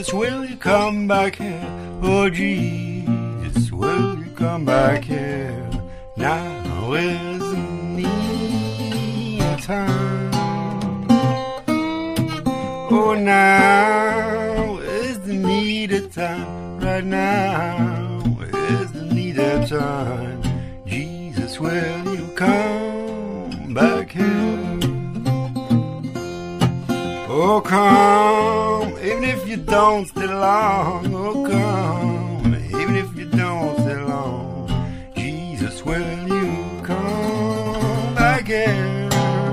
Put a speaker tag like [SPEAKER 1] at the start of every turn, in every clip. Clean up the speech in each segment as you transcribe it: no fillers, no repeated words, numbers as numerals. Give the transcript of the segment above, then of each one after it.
[SPEAKER 1] Jesus, will you come back here? Oh, Jesus, will you come back here? Now is the need time. Oh, now is the needed time. Right now is the needed time. Jesus, will you come back here? Oh, come, even if you don't stay long. Oh, come, even if you don't stay long. Jesus, will you come back here?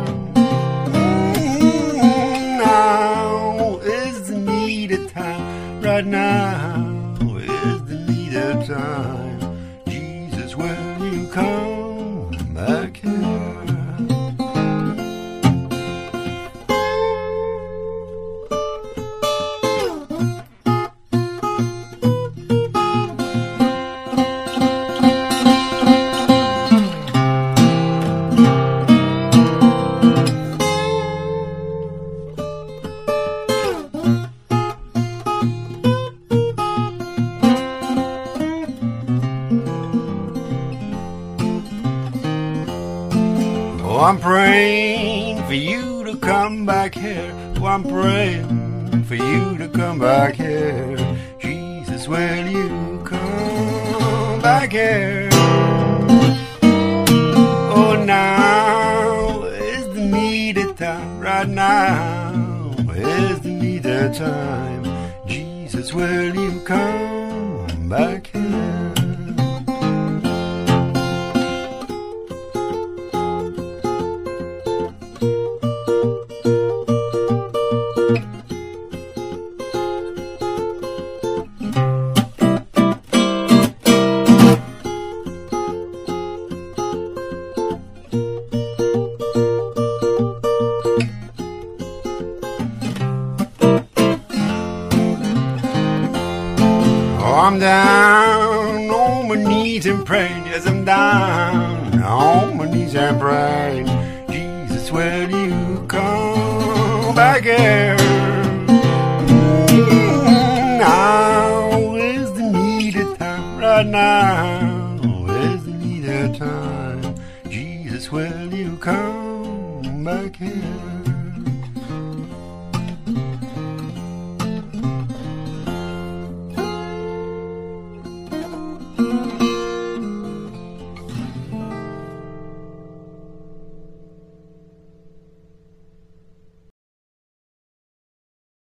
[SPEAKER 1] Now is the needed time. Right now is the needed time. Jesus, will you come back here? Oh, I'm praying for you to come back here. Oh, I'm praying for you to come back here. Jesus, will you come back here? Oh, now is the needed time. Right now is the needed time. Jesus, will you come back here? Oh, I'm down on my knees and praying. Yes, I'm down on my knees and praying. Jesus, will you come back here? Now is the needed time. Right now is the needed time. Jesus, will you come back here?